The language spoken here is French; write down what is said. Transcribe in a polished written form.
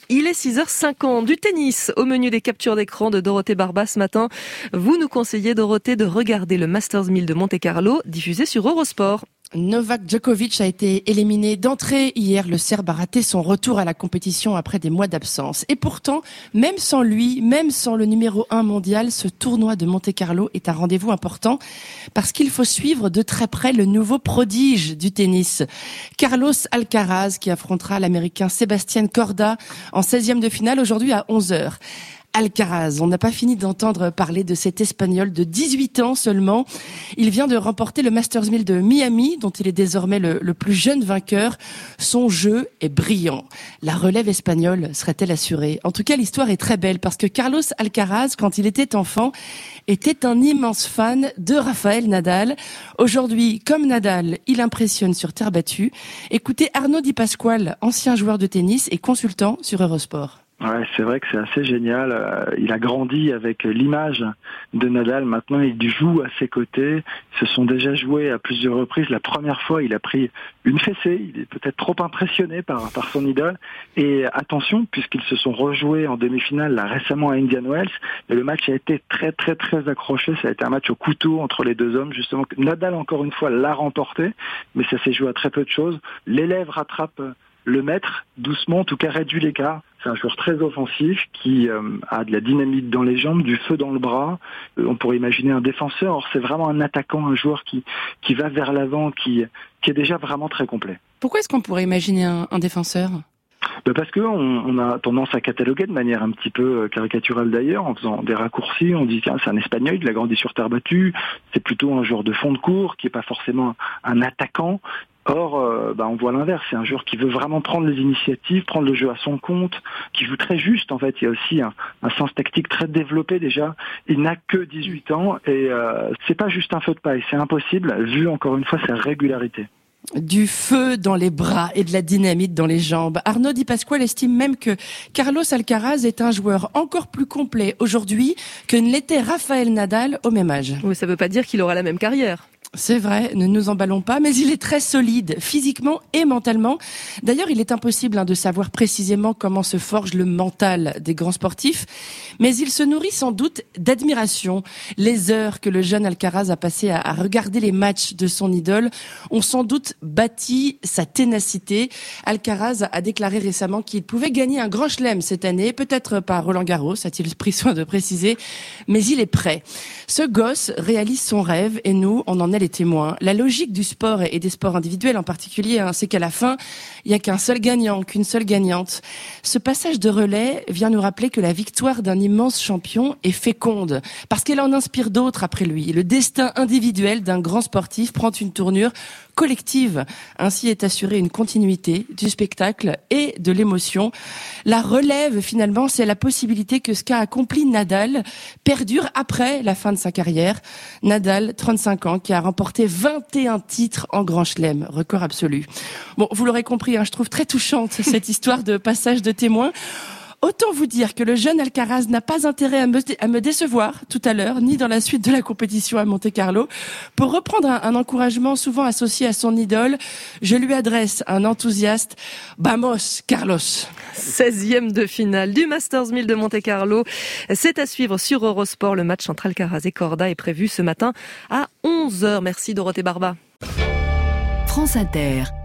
Il est 6h50, du tennis au menu des captures d'écran de Dorothée Barba ce matin. Vous nous conseillez, Dorothée, de regarder le Masters 1000 de Monte-Carlo, diffusé sur Eurosport. Novak Djokovic a été éliminé d'entrée hier. Le Serbe a raté son retour à la compétition après des mois d'absence. Et pourtant, même sans lui, même sans le numéro 1 mondial, ce tournoi de Monte-Carlo est un rendez-vous important parce qu'il faut suivre de très près le nouveau prodige du tennis. Carlos Alcaraz qui affrontera l'Américain Sebastián Corda en 16e de finale aujourd'hui à 11h. Alcaraz, on n'a pas fini d'entendre parler de cet Espagnol de 18 ans seulement. Il vient de remporter le Masters 1000 de Miami, dont il est désormais le plus jeune vainqueur. Son jeu est brillant. La relève espagnole serait-elle assurée ? En tout cas, l'histoire est très belle parce que Carlos Alcaraz, quand il était enfant, était un immense fan de Rafael Nadal. Aujourd'hui, comme Nadal, il impressionne sur terre battue. Écoutez Arnaud Di Pasquale, ancien joueur de tennis et consultant sur Eurosport. Ouais, c'est vrai que c'est assez génial. Il a grandi avec l'image de Nadal. Maintenant, il joue à ses côtés. Ils se sont déjà joués à plusieurs reprises. La première fois, il a pris une fessée. Il est peut-être trop impressionné par son idole. Et attention, puisqu'ils se sont rejoués en demi-finale là, récemment à Indian Wells. Et le match a été très, très, très accroché. Ça a été un match au couteau entre les deux hommes. Justement, Nadal, encore une fois, l'a remporté. Mais ça s'est joué à très peu de choses. L'élève rattrape le maître, doucement, en tout cas réduit l'écart. C'est un joueur très offensif qui a de la dynamite dans les jambes, du feu dans le bras. On pourrait imaginer un défenseur. Or, c'est vraiment un attaquant, un joueur qui va vers l'avant, qui est déjà vraiment très complet. Pourquoi est-ce qu'on pourrait imaginer un défenseur ? Parce que on a tendance à cataloguer de manière un petit peu caricaturale d'ailleurs, en faisant des raccourcis. On dit tiens, c'est un Espagnol, il a grandi sur terre battue. C'est plutôt un joueur de fond de court qui est pas forcément un attaquant. Or, on voit l'inverse. C'est un joueur qui veut vraiment prendre les initiatives, prendre le jeu à son compte, qui joue très juste. En fait, il y a aussi un sens tactique très développé déjà. Il n'a que 18 ans et c'est pas juste un feu de paille. C'est impossible, vu encore une fois sa régularité. Du feu dans les bras et de la dynamite dans les jambes. Arnaud Di Pasquale estime même que Carlos Alcaraz est un joueur encore plus complet aujourd'hui que ne l'était Rafael Nadal au même âge. Oui, ça veut pas dire qu'il aura la même carrière. C'est vrai, ne nous emballons pas, mais il est très solide, physiquement et mentalement. D'ailleurs, il est impossible de savoir précisément comment se forge le mental des grands sportifs, mais il se nourrit sans doute d'admiration. Les heures que le jeune Alcaraz a passées à regarder les matchs de son idole ont sans doute bâti sa ténacité. Alcaraz a déclaré récemment qu'il pouvait gagner un grand chelem cette année, peut-être pas Roland-Garros, a-t-il pris soin de préciser, mais il est prêt. Ce gosse réalise son rêve et nous, on en est les témoins. La logique du sport et des sports individuels en particulier, c'est qu'à la fin, il n'y a qu'un seul gagnant, qu'une seule gagnante. Ce passage de relais vient nous rappeler que la victoire d'un immense champion est féconde, parce qu'elle en inspire d'autres après lui. Le destin individuel d'un grand sportif prend une tournure collective. Ainsi est assurée une continuité du spectacle et de l'émotion. La relève, finalement, c'est la possibilité que ce qu'a accompli Nadal perdure après la fin de sa carrière. Nadal, 35 ans, qui a remporté 21 titres en Grand Chelem, record absolu. Bon, vous l'aurez compris, je trouve très touchante cette histoire de passage de témoin. Autant vous dire que le jeune Alcaraz n'a pas intérêt à me décevoir tout à l'heure, ni dans la suite de la compétition à Monte-Carlo. Pour reprendre un encouragement souvent associé à son idole, je lui adresse un enthousiaste « Vamos, Carlos !» 16e de finale du Masters 1000 de Monte-Carlo. C'est à suivre sur Eurosport. Le match entre Alcaraz et Corda est prévu ce matin à 11h. Merci Dorothée Barba. France Inter.